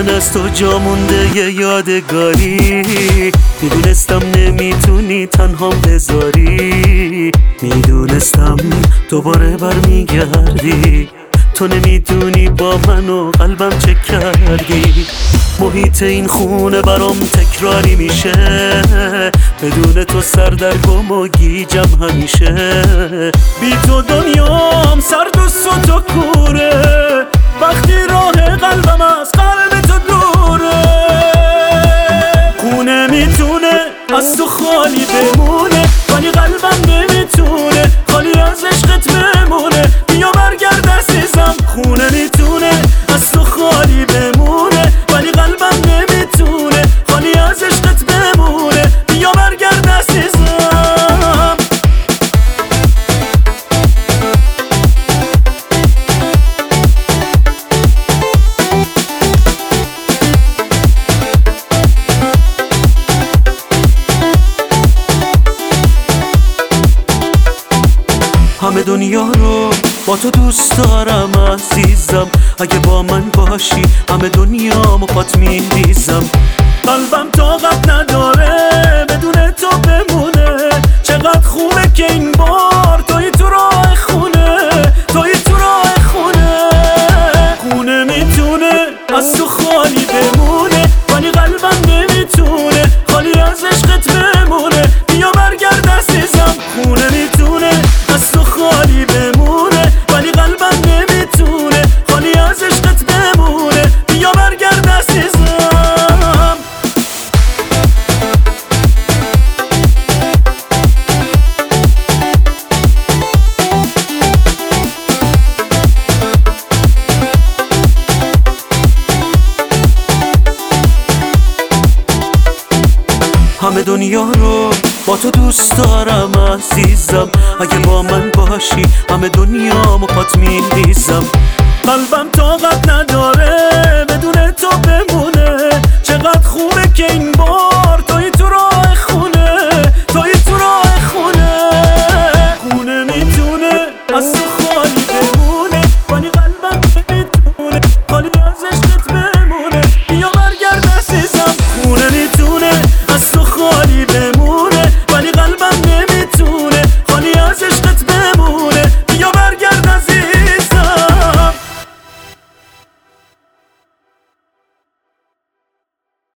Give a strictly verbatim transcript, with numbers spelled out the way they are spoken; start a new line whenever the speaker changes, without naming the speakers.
من از تو جا مونده یه یادگاری. میدونستم نمیتونی تنهام بذاری، میدونستم دوباره برمیگردی. تو نمیدونی با من و قلبم چه کردی. محیط این خونه برام تکراری میشه، بدون تو سردرگم و گیجم همیشه. بی تو دنیام سرد و سوت و کوره، وقتی راه قلبم از قلب تو دوره. خونه میتونه از تو خالی بمونه، ولی قلبم نمیتونه خالی از عشقت بمونه. بیا برگرد عزیزم. خونه میتونه از تو خالی بمونه، ولی قلبم نمیتونه خالی از عشقت بمونه. بیا برگرد عزیزم. همه دنیا رو با تو دوست دارم عزیزم، اگه با من باشی همه دنیا مخاط میریزم. قلبم طاقت نداره بدون تو بمونه، چقدر خوبه که این بار توی تو راه خونه، توی تو راه خونه. خونه میتونه از تو خالی بمونه، ولی قلبم نمیتونه خالی از عشقت بمونه. بیا برگرد عزیزم. خونه میتونه از تو خالی بمونه، ولی قلبم نمیتونه خالی از عشقت بمونه. بیا برگرد عزیزم. همه دنیا رو با تو دوست دارم عزیزم، اگه با من باشی همه دنیا مخاط میریزم. قلبم طاقت نداره بدون تو بمونه، چقدر خوبه که این بار